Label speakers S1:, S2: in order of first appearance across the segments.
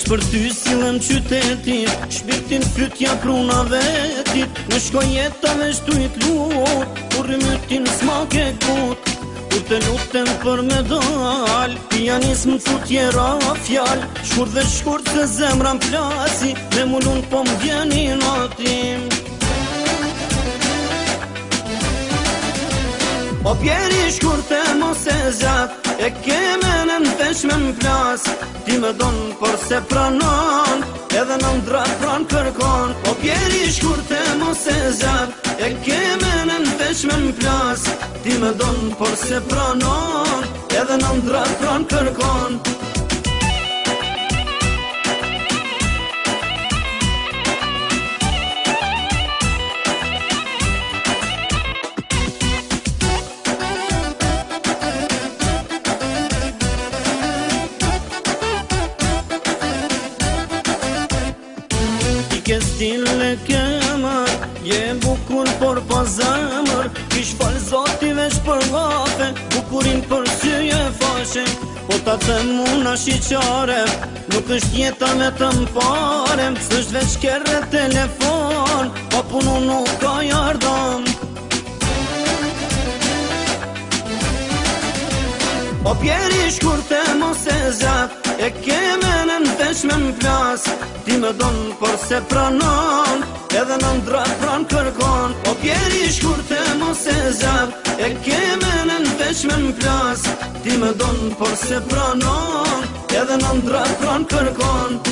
S1: Veç për ty silem qytetit, shpirtin fytja pruna vetit. Në shkoj jeta veç tu i t'lut, kur rymytin s'ma ke kut. Kur të lutem për medal, pianist më fut jera fjal. Shkurt dhe shkurt se zemra m'plasi, me mulun po m'vjeni natim. O pjeri shkurte mos e zjat, e keme në veç me m'plas. Ti me donë por se pranon, edhe në ndrat pran kërkon. O pjeri shkurte mos e zjat, e keme në veç me m'plas. Ti me donë por se pranon, edhe në ndrat pran kërkon. Ke stil e kemër, je bukur por pa zemër. Kish fal zoti veç për gafe, bukurin për sy e fashe. Po ta them una shiqare, nuk është jeta me të mpare. S'është veç kerre telefon, pa punu nuk ka jardam. O pjeri shkurte mos e zjat, e keme në veç me m'plas. Ti me donë por se pranon, edhe në ndrat pran kërkon. O pjeri shkurte mos e zjat, e keme në veç me m'plas. Ti me donë por se pranon, edhe në ndrat pran kërkon.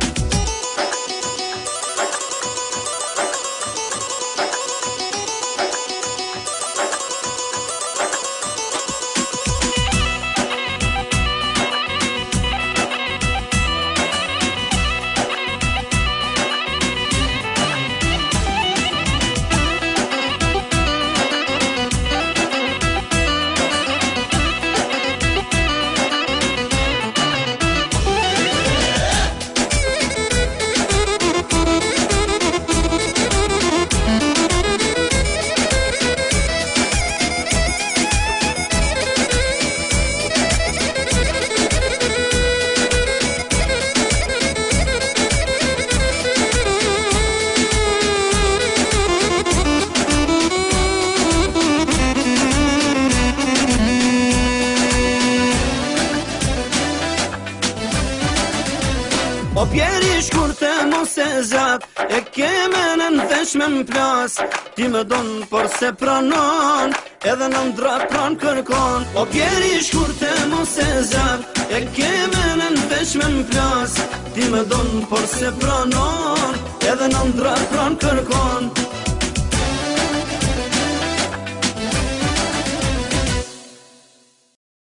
S1: O pjeri shkurte mos e zjat, e keme në veç me m'plas. Ti me donë por se pranon, edhe në ndrat pran kërkon. O pjeri shkurte mos e zjat, e keme në veç me m'plas. Ti me donë por se pranon, edhe në ndrat pran kërkon.